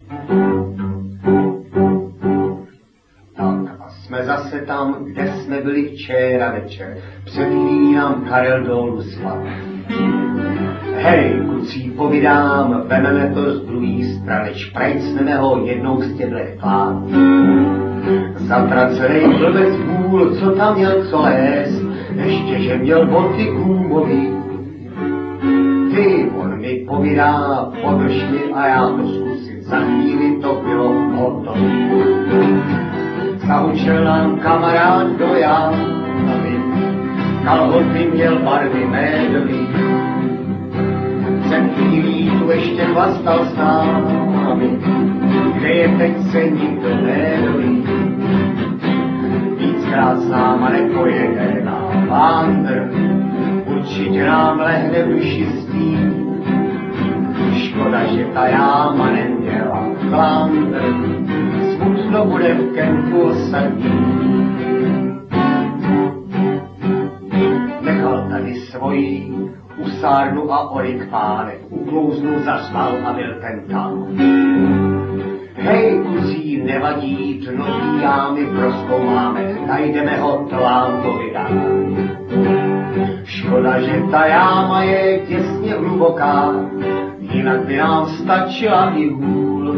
Tak a jsme zase tam, kde jsme byli včera večer. Před chvílí nám Karel dolů spad. Hej, kluci, povídám, vememe to z druhý strany, šprejcneme ho jednou z těchto plát. Zatracenej blbec bůl, co tam měl co lézt, ještě že měl boty gúmový. Ty, on mi povídá, podrž mi a já to zkusím, za chvíli to bylo hotovo. Zahučel nám kamarád do Jávy, kalhoty měl barvy médový. Před chvílí tu ještě chlastal s námi, kde je teď se nikdo nedoví. Víckrát s náma nepojede na vándr, určitě nám lehne v duši stín. Škoda, že ta jáma neměla klandr, smutno bude v kempu osadní. Nechal tady svojí usárnu a oryk pánek, uklouznu, zařval a byl ten tam. Hej, kluci, nevadí, dnotý jámy prozkoumáme, najdeme ho, to vám to vydám. Škoda, že ta jáma je těsně hluboká, jinak by nám stačila i hůl.